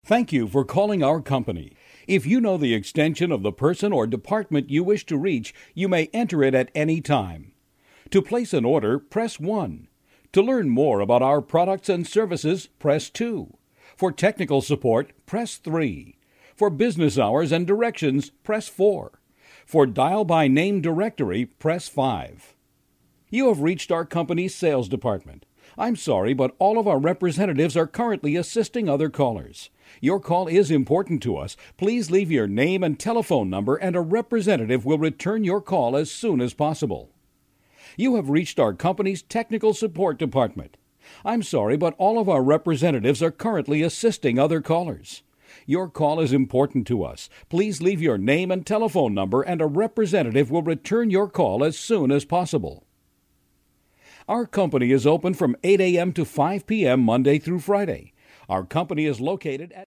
Thank you for calling our company. If you know the extension of the person or department you wish to reach, you may enter it at any time. To place an order, press 1. To learn more about our products and services, press 2. For technical support, press 3. For business hours and directions, press 4. For dial by name directory, press 5. You have reached our company's sales department. I'm sorry, but all of our representatives are currently assisting other callers. Your call is important to us. Please leave your name and telephone number, and a representative will return your call as soon as possible. You have reached our company's technical support department. I'm sorry, but all of our representatives are currently assisting other callers. Your call is important to us. Please leave your name and telephone number, and a representative will return your call as soon as possible. Our company is open from 8 a.m. to 5 p.m. Monday through Friday. Our company is located at